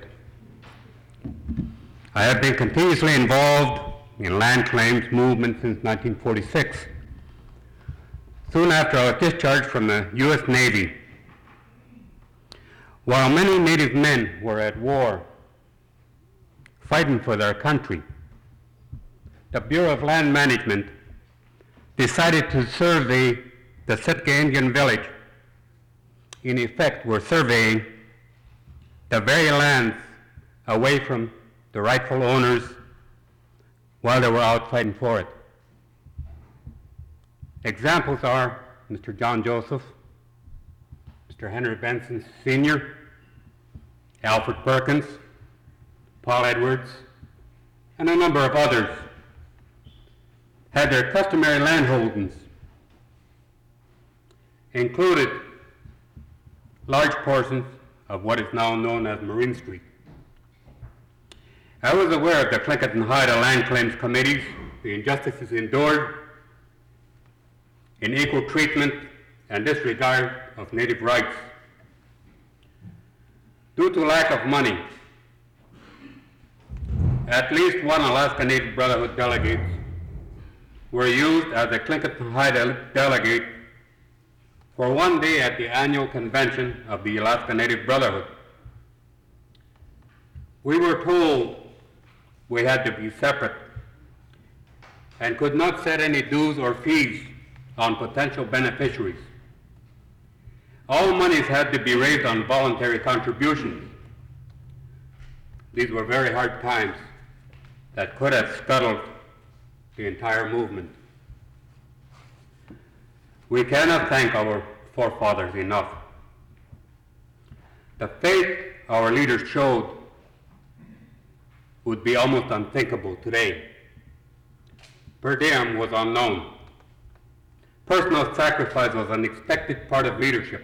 I have been continuously involved in land claims movement since nineteen forty-six. Soon after I was discharged from the U S Navy. While many Native men were at war, fighting for their country, the Bureau of Land Management decided to survey the Sitka Indian village. In effect, we're surveying the very lands away from the rightful owners while they were out fighting for it. Examples are Mister John Joseph, Mister Henry Benson Senior, Alfred Perkins, Paul Edwards, and a number of others had their customary landholdings, included large portions of what is now known as Marine Street. I was aware of the Tlingit and Haida land claims committees, the injustices endured in equal treatment and disregard of Native rights. Due to lack of money, at least one Alaska Native Brotherhood delegate were used as a Tlingit and Haida delegate for one day at the annual convention of the Alaska Native Brotherhood. We were told we had to be separate and could not set any dues or fees on potential beneficiaries. All monies had to be raised on voluntary contributions. These were very hard times that could have scuttled the entire movement. We cannot thank our forefathers enough. The faith our leaders showed would be almost unthinkable today. Per diem was unknown. Personal sacrifice was an expected part of leadership.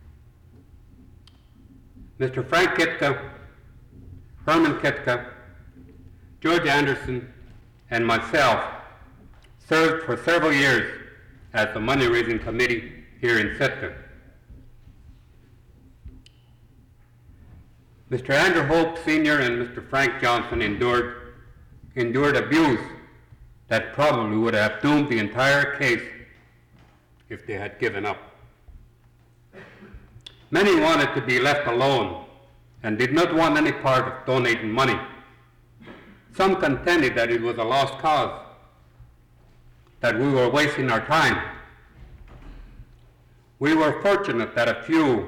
Mister Frank Kitka, Herman Kitka, George Anderson, and myself served for several years as the money-raising committee here in Sitka. Mister Andrew Hope Senior and Mister Frank Johnson endured, endured abuse that probably would have doomed the entire case if they had given up. Many wanted to be left alone and did not want any part of donating money. Some contended that it was a lost cause. that we were wasting our time. We were fortunate that a few,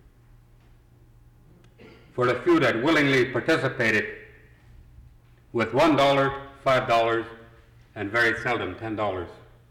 for the few that willingly participated, with one dollar, five dollars, and very seldom ten dollars.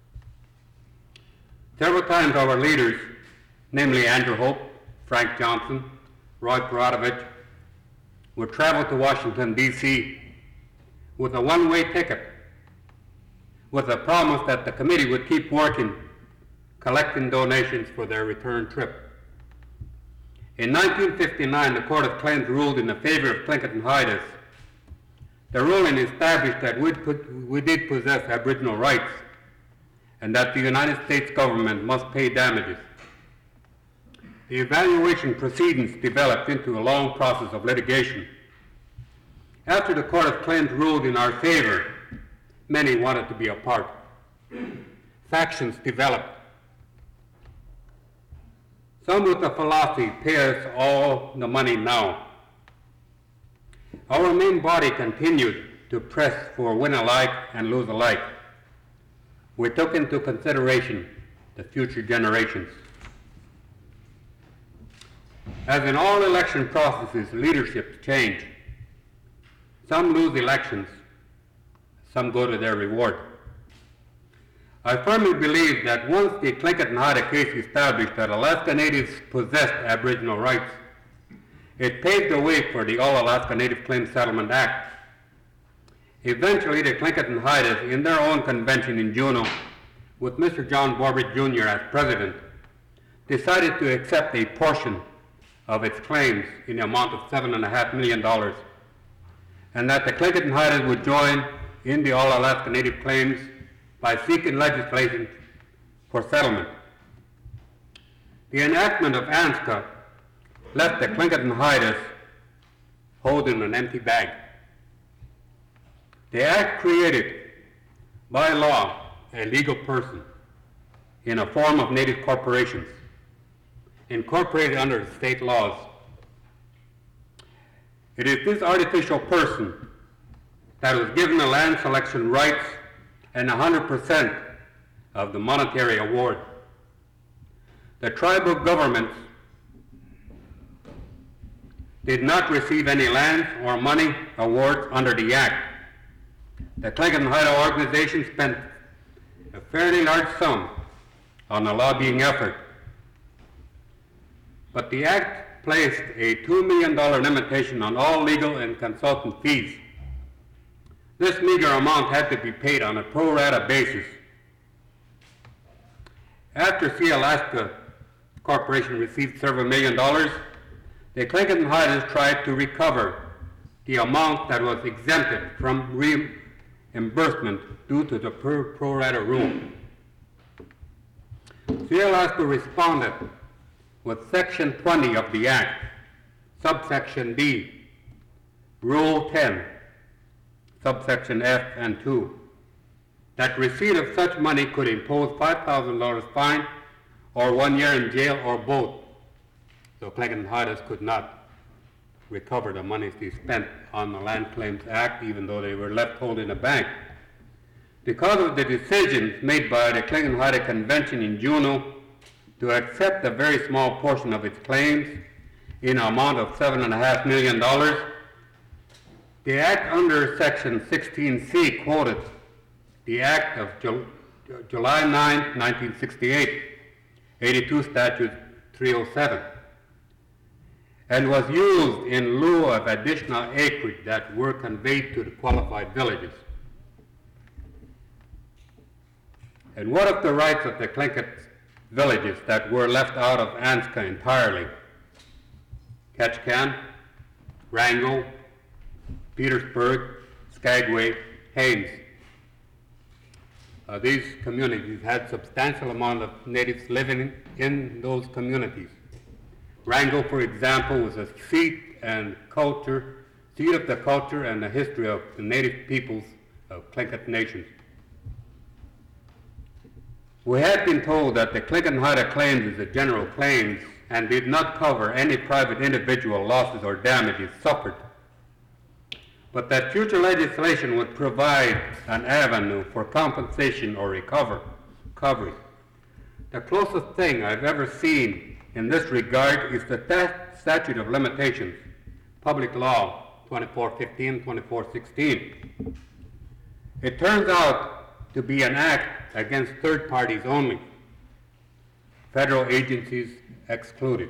Several times our leaders, namely Andrew Hope, Frank Johnson, Roy Perodovich, would travel to Washington, D C with a one-way ticket, with a promise that the committee would keep working, collecting donations for their return trip. In nineteen fifty-nine, the Court of Claims ruled in the favor of Tlingit and Haida. The ruling established that we, put, we did possess Aboriginal rights and that the United States government must pay damages. The evaluation proceedings developed into a long process of litigation. After the Court of Claims ruled in our favor, many wanted to be a part. Factions developed. Some with the philosophy, pay us all the money now. Our main body continued to press for win alike and lose alike. We took into consideration the future generations. As in all election processes, leaderships change. Some lose elections, some go to their reward. I firmly believe that once the Tlingit and Haida case established that Alaska Natives possessed Aboriginal rights, it paved the way for the All-Alaska Native Claims Settlement Act. Eventually, the Tlingit and Haidas, in their own convention in Juneau, with Mister John Borbridge Junior as president, decided to accept a portion of its claims in the amount of seven and a half million dollars, and that the Tlingit and Haidas would join in the All-Alaska Native Claims by seeking legislation for settlement. The enactment of ANZCA left the Tlingit and Haidas holding an empty bag. The Act created, by law, a legal person in a form of native corporations, incorporated under state laws. It is this artificial person that was given the land selection rights and one hundred percent of the monetary award. The tribal governments did not receive any lands or money awards under the Act. The Tlingit and Haida organization spent a fairly large sum on a lobbying effort, but the Act placed a two million dollar limitation on all legal and consultant fees. This meager amount had to be paid on a pro rata basis. After Sealaska Corporation received several million dollars, the Tlingit and Haidas tried to recover the amount that was exempted from reimbursement due to the pro rata rule. Sealaska responded with Section twenty of the Act, subsection D, Rule ten, subsection F and two, that receipt of such money could impose five thousand dollars fine or one year in jail or both. So Tlingit and Haidas could not recover the monies they spent on the Land Claims Act, even though they were left holding a bank. Because of the decisions made by the Tlingit and Haida Convention in Juneau to accept a very small portion of its claims in an amount of seven and a half million dollars, the Act under Section sixteen C quoted the Act of Ju July ninth, nineteen sixty-eight, eighty-two Statute three oh seven, and was used in lieu of additional acreage that were conveyed to the qualified villages. And what of the rights of the Tlingit villages that were left out of ANZCA entirely? Ketchikan, Wrangell, Petersburg, Skagway, Haines. Uh, these communities had substantial amount of natives living in those communities. Wrangell, for example, was a seat and culture, seat of the culture and the history of the native peoples of Tlingit nations. We had been told that the Tlingit and Haida claims is a general claims and did not cover any private individual losses or damages suffered. but that future legislation would provide an avenue for compensation or recover, recovery. The closest thing I've ever seen in this regard is the ta- statute of limitations, Public Law twenty-four fifteen, twenty-four sixteen. It turns out to be an act against third parties only, federal agencies excluded.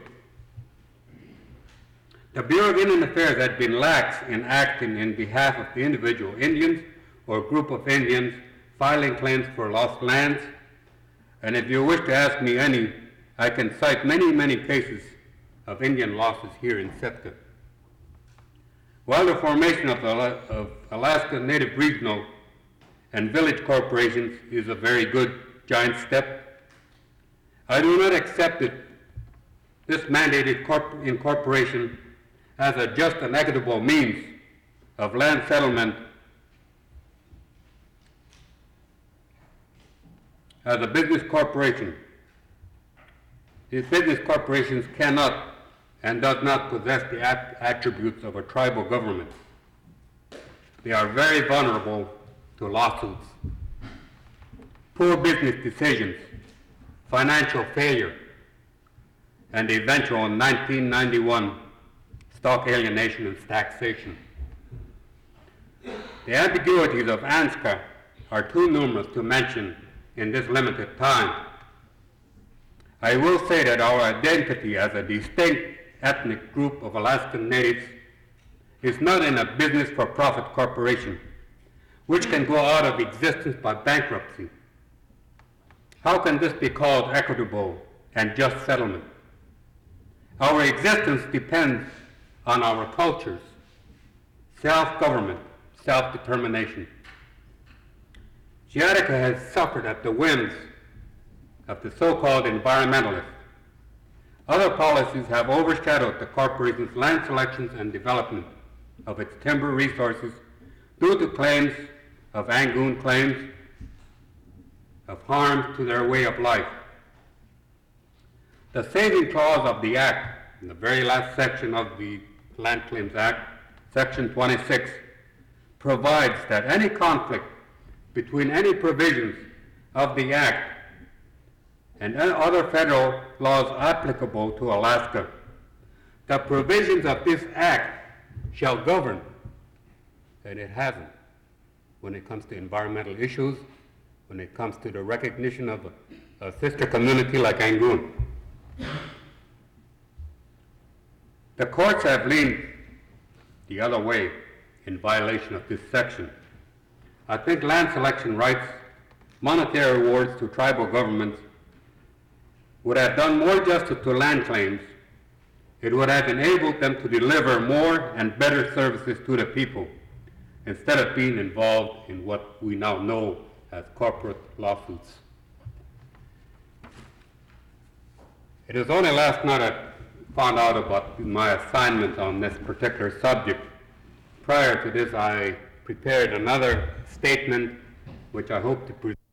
The Bureau of Indian Affairs had been lax in acting in behalf of the individual Indians or group of Indians filing claims for lost lands, and if you wish to ask me any, I can cite many, many cases of Indian losses here in Sitka. While the formation of, of Alaska Native Regional and village corporations is a very good giant step, I do not accept it, this mandated corp- incorporation as a just and equitable means of land settlement as a business corporation. These business corporations cannot and does not possess the at- attributes of a tribal government. They are very vulnerable to lawsuits, poor business decisions, financial failure, and the eventual nineteen ninety-one stock alienation and taxation. The ambiguities of ANZCA are too numerous to mention in this limited time. I will say that our identity as a distinct ethnic group of Alaskan Natives is not in a business for profit corporation, which can go out of existence by bankruptcy. How can this be called equitable and just settlement? Our existence depends on our cultures, self-government, self-determination. Giadaca has suffered at the whims of the so-called environmentalists. Other policies have overshadowed the corporation's land selections and development of its timber resources due to claims of Angoon claims of harm to their way of life. The saving clause of the Act, in the very last section of the Land Claims Act, Section twenty-six, provides that any conflict between any provisions of the Act and other federal laws applicable to Alaska, the provisions of this Act shall govern, and it hasn't, when it comes to environmental issues, when it comes to the recognition of a, a sister community like Angoon. The courts have leaned the other way in violation of this section. I think land selection rights, monetary rewards to tribal governments would have done more justice to land claims. It would have enabled them to deliver more and better services to the people, instead of being involved in what we now know as corporate lawsuits. It was only last night I found out about my assignment on this particular subject. Prior to this, I prepared another statement which I hope to present